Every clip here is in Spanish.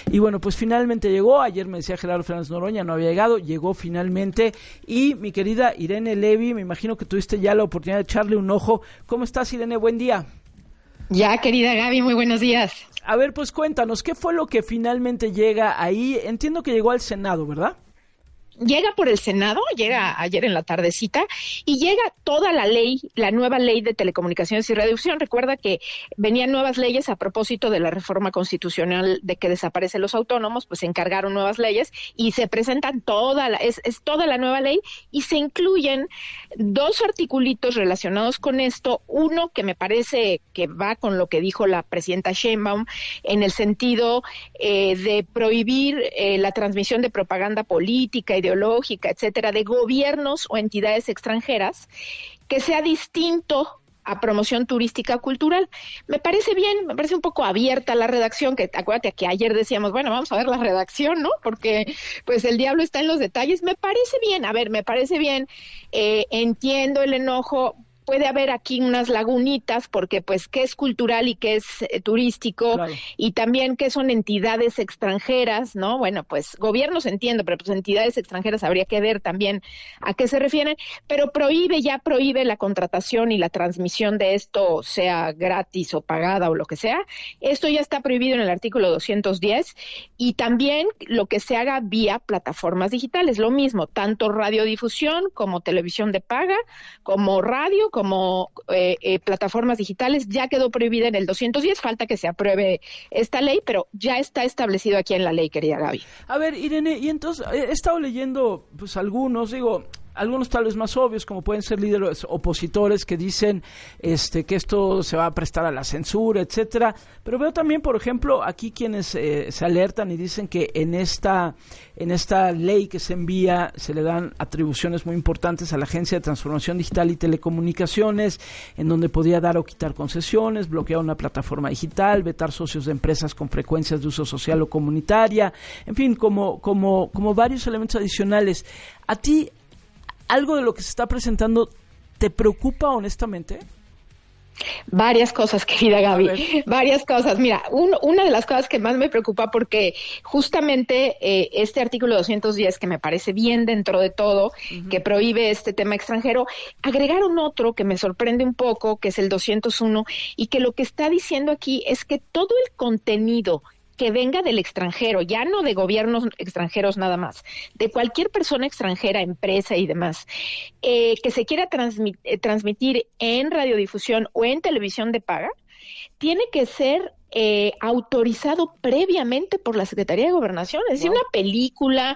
Y bueno, pues finalmente llegó. Ayer me decía Gerardo Fernández Noroña, no había llegado, llegó finalmente. Y mi querida Irene Levy, me imagino que tuviste ya la oportunidad de echarle un ojo. ¿Cómo estás, Irene? Buen día. Ya, querida Gaby, muy buenos días. A ver, pues cuéntanos, ¿qué fue lo que finalmente llega ahí? Entiendo que llegó al Senado, ¿verdad? Llega por el Senado, llega ayer en la tardecita, y llega toda la ley, la nueva ley de telecomunicaciones y radiodifusión. Recuerda que venían nuevas leyes a propósito de la reforma constitucional de que desaparecen los autónomos, pues se encargaron nuevas leyes y se presentan es toda la nueva ley, y se incluyen dos articulitos relacionados con esto. Uno que me parece que va con lo que dijo la presidenta Sheinbaum en el sentido de prohibir la transmisión de propaganda política, ideológica, etcétera, de gobiernos o entidades extranjeras, que sea distinto a promoción turística cultural. Me parece bien, me parece un poco abierta la redacción, que acuérdate que ayer decíamos, bueno, vamos a ver la redacción, ¿no? Porque pues el diablo está en los detalles. Me parece bien, me parece bien, entiendo el enojo. Puede haber aquí unas lagunitas, porque pues qué es cultural y qué es turístico, claro. Y también qué son entidades extranjeras, ¿no? Bueno, pues gobiernos entiendo, pero pues entidades extranjeras habría que ver también a qué se refieren, pero ya prohíbe la contratación y la transmisión de esto, sea gratis o pagada o lo que sea. Esto ya está prohibido en el artículo 210, y también lo que se haga vía plataformas digitales, lo mismo, tanto radiodifusión como televisión de paga, como radio, como plataformas digitales, ya quedó prohibida en el 210, falta que se apruebe esta ley, pero ya está establecido aquí en la ley, querida Gaby. A ver, Irene, y entonces he estado leyendo, pues algunos tal vez más obvios, como pueden ser líderes opositores que dicen que esto se va a prestar a la censura, etcétera, pero veo también, por ejemplo, aquí quienes se alertan y dicen que en esta ley que se envía se le dan atribuciones muy importantes a la Agencia de Transformación Digital y Telecomunicaciones, en donde podía dar o quitar concesiones, bloquear una plataforma digital, vetar socios de empresas con frecuencias de uso social o comunitaria, en fin, como varios elementos adicionales. ¿A ti algo de lo que se está presentando te preocupa honestamente? Varias cosas, querida Gaby, varias cosas. Mira, una de las cosas que más me preocupa, porque justamente este artículo 210, que me parece bien dentro de todo, que prohíbe este tema extranjero, agregaron otro que me sorprende un poco, que es el 201, y que lo que está diciendo aquí es que todo el contenido que venga del extranjero, ya no de gobiernos extranjeros nada más, de cualquier persona extranjera, empresa y demás, que se quiera transmitir en radiodifusión o en televisión de paga, tiene que ser autorizado previamente por la Secretaría de Gobernación. Es decir, una película,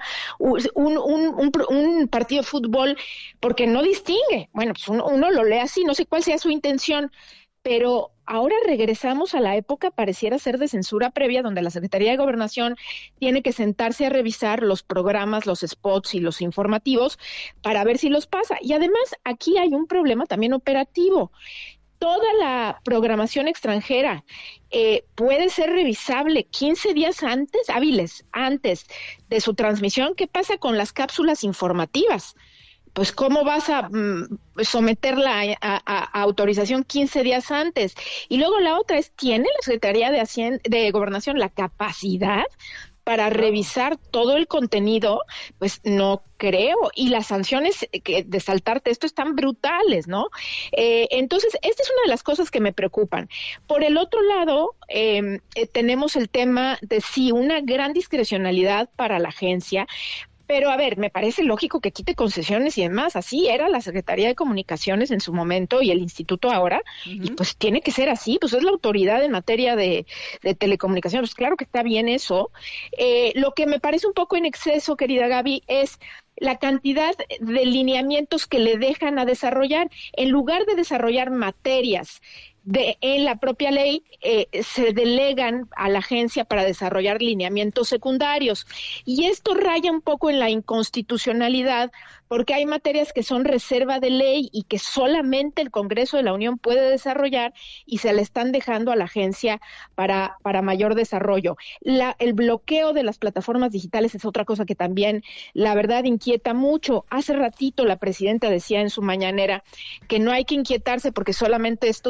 un partido de fútbol, porque no distingue. Bueno, pues uno lo lee así, no sé cuál sea su intención, pero ahora regresamos a la época, pareciera ser, de censura previa, donde la Secretaría de Gobernación tiene que sentarse a revisar los programas, los spots y los informativos para ver si los pasa. Y además, aquí hay un problema también operativo. Toda la programación extranjera puede ser revisable 15 días hábiles antes de su transmisión. ¿Qué pasa con las cápsulas informativas? Pues ¿cómo vas a someterla a autorización 15 días antes? Y luego la otra es, ¿tiene la Secretaría de Gobernación la capacidad para revisar todo el contenido? Pues no creo, y las sanciones de saltarte esto están brutales, ¿no? Entonces, esta es una de las cosas que me preocupan. Por el otro lado, tenemos el tema de sí, una gran discrecionalidad para la agencia. Pero, a ver, me parece lógico que quite concesiones y demás. Así era la Secretaría de Comunicaciones en su momento y el Instituto ahora, y pues tiene que ser así, pues es la autoridad en materia de telecomunicaciones. Pues claro que está bien eso. Lo que me parece un poco en exceso, querida Gaby, es la cantidad de lineamientos que le dejan a desarrollar. En lugar de desarrollar materias en la propia ley, se delegan a la agencia para desarrollar lineamientos secundarios, y esto raya un poco en la inconstitucionalidad, porque hay materias que son reserva de ley y que solamente el Congreso de la Unión puede desarrollar, y se le están dejando a la agencia para mayor desarrollo. El bloqueo de las plataformas digitales es otra cosa que también, la verdad, inquieta mucho. Hace ratito la presidenta decía en su mañanera que no hay que inquietarse porque solamente esto será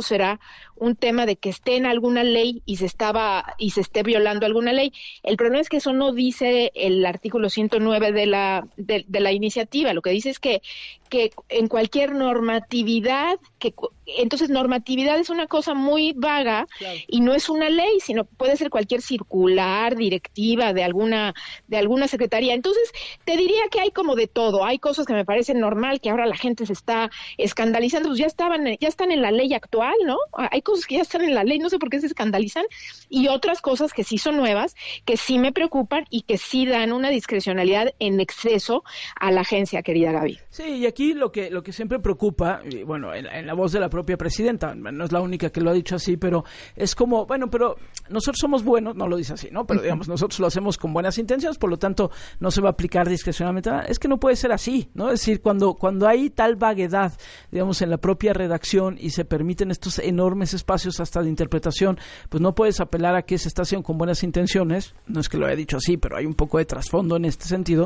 un tema de que esté en alguna ley y se esté violando alguna ley. El problema es que eso no dice el artículo 109 de la iniciativa. Lo que dice es que en cualquier normatividad, entonces normatividad es una cosa muy vaga, claro, y no es una ley, sino puede ser cualquier circular, directiva de alguna secretaría. Entonces, te diría que hay como de todo. Hay cosas que me parecen normal, que ahora la gente se está escandalizando, pues ya están en la ley actual, ¿no? Hay cosas que ya están en la ley, no sé por qué se escandalizan, y otras cosas que sí son nuevas, que sí me preocupan y que sí dan una discrecionalidad en exceso a la agencia, querida Gaby. Sí, y aquí lo que siempre preocupa, y bueno, en la voz de la propia presidenta, no es la única que lo ha dicho así, pero es como, bueno, pero nosotros somos buenos, no lo dice así, ¿no? Pero digamos, nosotros lo hacemos con buenas intenciones, por lo tanto, no se va a aplicar discrecionalmente. Es que no puede ser así, ¿no? Es decir, cuando hay tal vaguedad, digamos, en la propia redacción y se permiten estos enormes espacios hasta de interpretación, pues no puedes apelar a que se está haciendo con buenas intenciones, no es que lo haya dicho así, pero hay un poco de trasfondo en este sentido,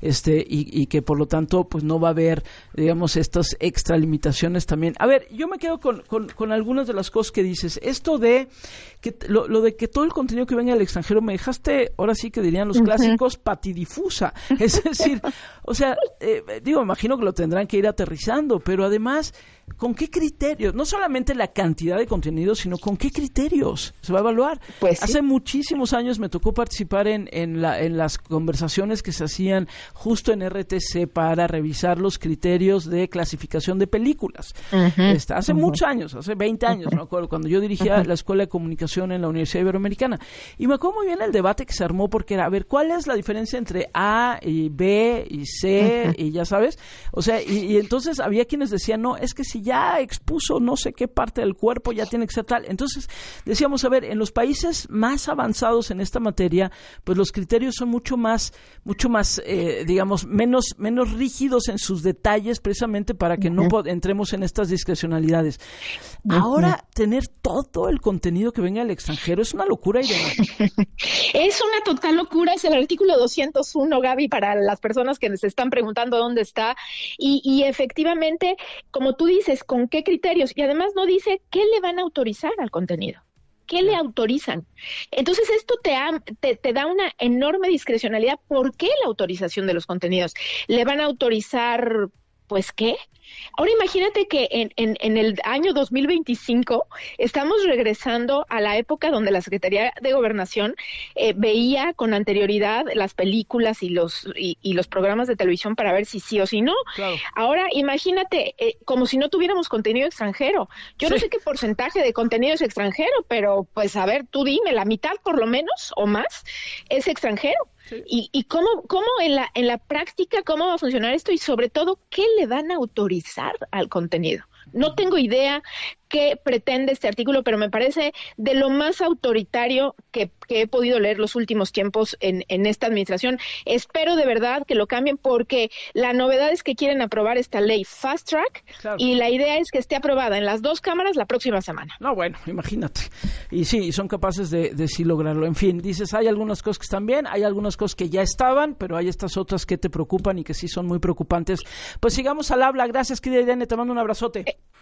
y que por lo tanto, pues no va a haber, digamos, estas extralimitaciones también. A ver, yo me quedo con algunas de las cosas que dices. Esto de que lo de que todo el contenido que venga del extranjero, me dejaste, ahora sí que dirían los clásicos, patidifusa. Es decir, o sea, imagino que lo tendrán que ir aterrizando, pero además, ¿con qué criterios? No solamente la cantidad de contenido, sino con qué criterios se va a evaluar. Pues sí. Hace muchísimos años me tocó participar en las conversaciones que se hacían justo en RTC para revisar los criterios de clasificación de películas. Hace muchos años, hace 20 años, me acuerdo, cuando yo dirigía la Escuela de Comunicación en la Universidad Iberoamericana. Y me acuerdo muy bien el debate que se armó, porque era, a ver, ¿cuál es la diferencia entre A y B y C? Y ya sabes, o sea, y entonces había quienes decían, no, es que si ya expuso no sé qué parte del cuerpo, ya tiene que ser tal. Entonces decíamos, a ver, en los países más avanzados en esta materia, pues los criterios son mucho más digamos, menos rígidos en sus detalles, precisamente para que no entremos en estas discrecionalidades. Ahora, tener todo el contenido que venga del extranjero es una locura, Irene. Es una total locura. Es el artículo 201, Gaby, para las personas que se están preguntando dónde está. Y efectivamente, como tú dices, ¿con qué criterios? Y además no dice qué le van a autorizar al contenido. ¿Qué le autorizan? Entonces esto te da una enorme discrecionalidad. ¿Por qué la autorización de los contenidos? ¿Le van a autorizar, pues qué? Ahora imagínate que en el año 2025 estamos regresando a la época donde la Secretaría de Gobernación veía con anterioridad las películas y los programas de televisión para ver si sí o si no. Claro. Ahora imagínate como si no tuviéramos contenido extranjero. Yo no sé qué porcentaje de contenido es extranjero, pero pues a ver, tú dime, la mitad por lo menos o más es extranjero. Sí. ¿Y cómo en la práctica, cómo va a funcionar esto? Y sobre todo, ¿qué le van a autorizar al contenido? No tengo idea qué pretende este artículo, pero me parece de lo más autoritario que he podido leer los últimos tiempos en esta administración. Espero de verdad que lo cambien, porque la novedad es que quieren aprobar esta ley Fast Track, claro, y la idea es que esté aprobada en las dos cámaras la próxima semana. No, bueno, imagínate. Y sí, son capaces de sí lograrlo. En fin, dices, hay algunas cosas que están bien, hay algunas cosas que ya estaban, pero hay estas otras que te preocupan y que sí son muy preocupantes. Pues sigamos al habla. Gracias, querida Irene, te mando un abrazote.